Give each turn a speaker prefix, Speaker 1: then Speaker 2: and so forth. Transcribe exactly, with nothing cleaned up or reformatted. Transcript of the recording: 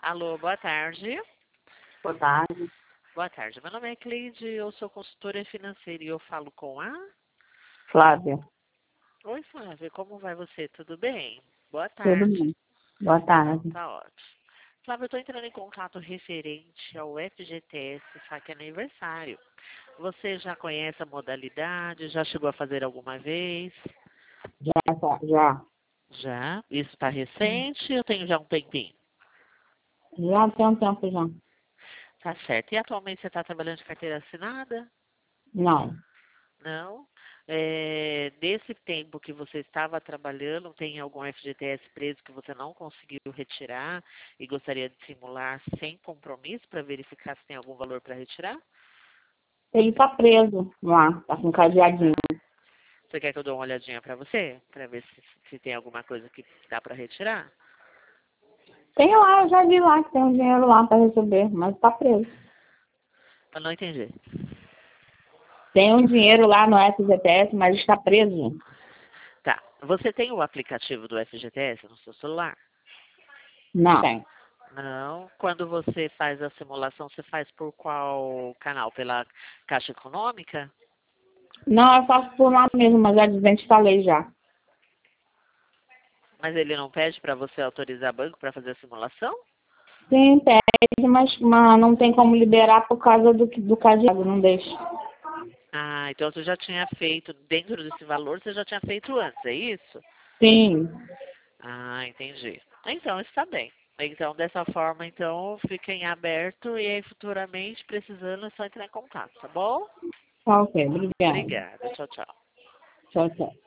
Speaker 1: Alô, boa tarde.
Speaker 2: Boa tarde.
Speaker 1: Boa tarde. Meu nome é Cleide, eu sou consultora financeira e eu falo com a...
Speaker 2: Flávia.
Speaker 1: Oi, Flávia, como vai você? Tudo bem? Boa
Speaker 2: Tudo
Speaker 1: tarde.
Speaker 2: bem? Boa
Speaker 1: Então,
Speaker 2: tarde.
Speaker 1: tá ótimo. Flávia, eu estou entrando em contato referente ao F G T S Saque Aniversário. Você já conhece a modalidade? Já chegou a fazer alguma vez?
Speaker 2: Já, tá- já.
Speaker 1: Já? Isso está recente? Eu tenho já um tempinho.
Speaker 2: Já tem um tempo já.
Speaker 1: Tá certo. E atualmente você está trabalhando de carteira assinada?
Speaker 2: Não.
Speaker 1: Não. É, nesse tempo que você estava trabalhando, tem algum F G T S preso que você não conseguiu retirar e gostaria de simular sem compromisso para verificar se tem algum valor para retirar?
Speaker 2: Ele tá preso lá, tá com cadeadinho.
Speaker 1: Você quer que eu dê uma olhadinha para você? Para ver se, se tem alguma coisa que dá para retirar?
Speaker 2: Tem lá, eu já vi lá que tem um dinheiro lá pra receber, mas tá preso.
Speaker 1: Eu não entendi.
Speaker 2: Tem um dinheiro lá no F G T S, mas está preso.
Speaker 1: Tá. Você tem o aplicativo do F G T S no seu celular?
Speaker 2: Não. Tem.
Speaker 1: Não. Quando você faz a simulação, você faz por qual canal? Pela Caixa Econômica?
Speaker 2: Não, eu faço por lá mesmo, mas já desinstalei já.
Speaker 1: Mas ele não pede para você autorizar banco para fazer a simulação?
Speaker 2: Sim, pede, mas, mas não tem como liberar por causa do, do cadeado, não deixa.
Speaker 1: Ah, então você já tinha feito, dentro desse valor, você já tinha feito antes, é isso?
Speaker 2: Sim.
Speaker 1: Ah, entendi. Então, está bem. Então, dessa forma, então, fica em aberto e aí, futuramente, precisando, é só entrar em contato, tá bom?
Speaker 2: Tá ok, obrigada.
Speaker 1: Obrigada. Tchau, tchau.
Speaker 2: Tchau, tchau.